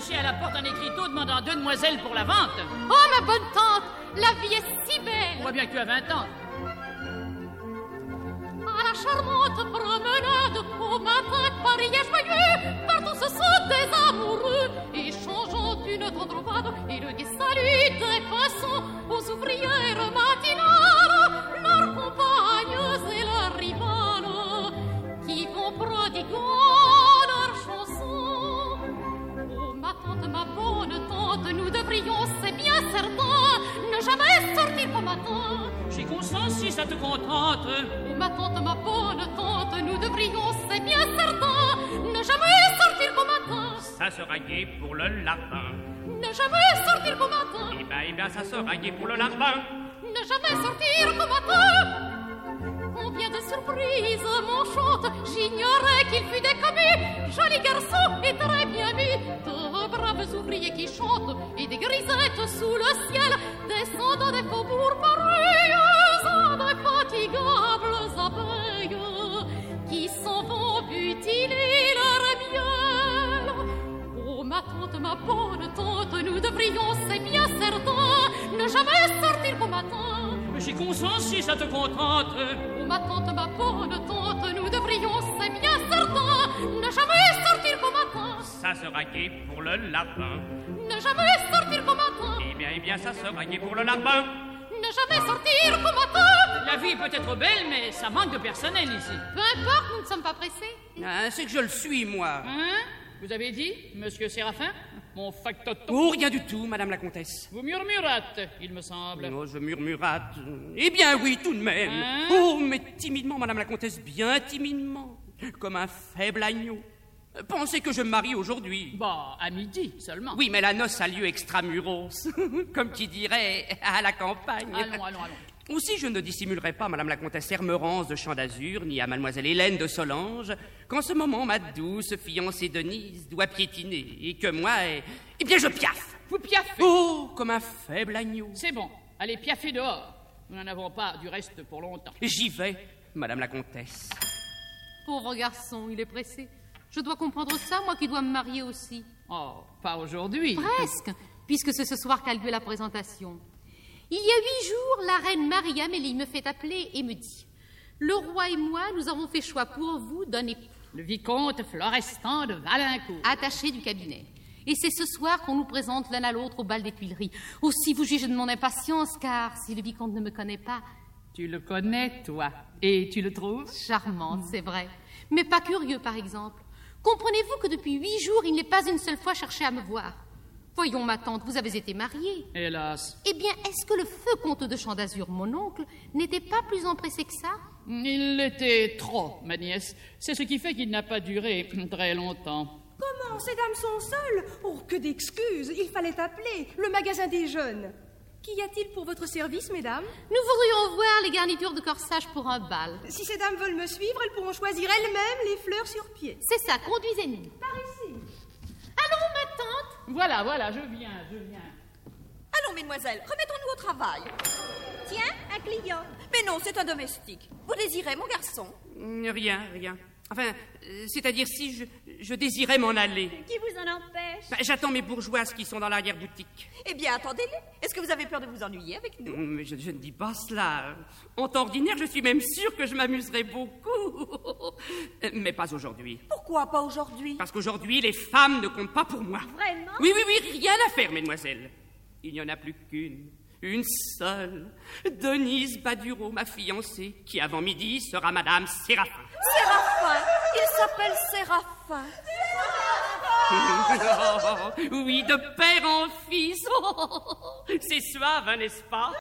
affiché à la porte un écriteau demandant 2 demoiselles pour la vente. Oh, ma bonne tante, la vie est si belle. On voit bien que tu as 20 ans. À la charmante promenade, au matin, Paris est joyeux, partout ce sont des amoureux, échangeant une tendrevade et le gai salut des passants aux ouvrières matinales, leurs compagnes et leurs rivales, qui vont prodiguant leurs chansons. Oh, ma tante, ma bonne tante, nous devrions, c'est bien certain, ne jamais sortir au matin. J'ai conscience si ça te contente. Oh, ma tante, ma bonne tante, nous devrions, c'est bien certain, ne jamais sortir au matin. Ça sera gai pour le lapin. Ne jamais sortir au matin. Eh bien, ça sera gai pour le lapin. Ne jamais sortir au matin. Combien de surprises m'enchantent, j'ignorais qu'il fût décommu, joli garçon et très bien mis, de braves ouvriers qui chantent, et des grisettes sous le ciel, descendant des faubourgs pareilles à d'infatigables abeilles, qui s'en vont butiner leur miel. Oh, ma tante, ma bonne tante, nous devrions, c'est bien certain, ne jamais sortir au matin. J'ai conscience si ça te contente. Oh, ma tante, ma bonne tante, nous devrions, c'est bien certain, ne jamais sortir au matin. Ça sera gai pour le lapin. Ne jamais sortir au matin. Eh bien, ça sera gai pour le lapin. Ne jamais sortir au matin. La vie peut être belle, mais ça manque de personnel ici. Peu importe, nous ne sommes pas pressés. Ah, c'est que je le suis, moi. Hein? Vous avez dit, monsieur Séraphin? Mon factotum. Oh, rien du tout, madame la comtesse. Vous murmurâtes, il me semble. Oh, je murmurate. Eh bien, oui, tout de même. Hein? Oh, mais timidement, madame la comtesse, bien timidement. Comme un faible agneau. Pensez que je me marie aujourd'hui. Bah, à midi seulement. Oui, mais la noce a lieu extramuros. Comme qui dirait à la campagne. Allons. Aussi, je ne dissimulerai pas, madame la comtesse Hermerance de Champ d'Azur, ni à mademoiselle Hélène de Solange, qu'en ce moment, ma douce fiancée Denise doit piétiner, et que moi, eh bien, je piaffe. Vous piaffez. Oh, comme un faible agneau. C'est bon, allez piaffer dehors. Nous n'en avons pas du reste pour longtemps. J'y vais, madame la comtesse. Pauvre garçon, il est pressé. Je dois comprendre ça, moi qui dois me marier aussi. Oh, pas aujourd'hui. Presque, puisque c'est ce soir qu'a lieu la présentation. Il y a 8 jours, la reine Marie-Amélie me fait appeler et me dit « Le roi et moi, nous avons fait choix pour vous d'un époux. Le vicomte Florestan de Valincourt. » Attaché du cabinet. Et c'est ce soir qu'on nous présente l'un à l'autre au bal des Tuileries. Aussi vous jugez de mon impatience, car si le vicomte ne me connaît pas... Tu le connais, toi, et tu le trouves Charmante, c'est vrai. Mais pas curieux, par exemple. Comprenez-vous que depuis 8 jours, il n'est pas une seule fois cherché à me voir? Voyons, ma tante, vous avez été mariée. Hélas. Eh bien, est-ce que le feu comte de Champ d'Azur, mon oncle, n'était pas plus empressé que ça? Il l'était trop, ma nièce. C'est ce qui fait qu'il n'a pas duré très longtemps. Comment? Ces dames sont seules? Oh, que d'excuses! Il fallait appeler le magasin des jeunes. Qu'y a-t-il pour votre service, mesdames? Nous voudrions voir les garnitures de corsage pour un bal. Si ces dames veulent me suivre, elles pourront choisir elles-mêmes les fleurs sur pied. C'est ça, conduisez-nous. Par ici. Allons, ma tante. Voilà, je viens. Allons, mesdemoiselles, remettons-nous au travail. Tiens, un client. Mais non, c'est un domestique. Vous désirez, mon garçon? Rien. Enfin, c'est-à-dire si je désirais m'en aller. Qui vous en empêche? J'attends mes bourgeoises qui sont dans l'arrière-boutique. Eh bien, attendez-les. Est-ce que vous avez peur de vous ennuyer avec nous? Mais je ne dis pas cela. En temps ordinaire, je suis même sûre que je m'amuserais beaucoup. Mais pas aujourd'hui. Pourquoi pas aujourd'hui? Parce qu'aujourd'hui, les femmes ne comptent pas pour moi. Vraiment? Oui, rien à faire, mesdemoiselles. Il n'y en a plus qu'une. Une seule. Denise Baduro, ma fiancée, qui avant midi sera Madame Séraphin. Séraphin? Il s'appelle Séraphin. Oui, de père en fils. C'est suave, hein, n'est-ce pas?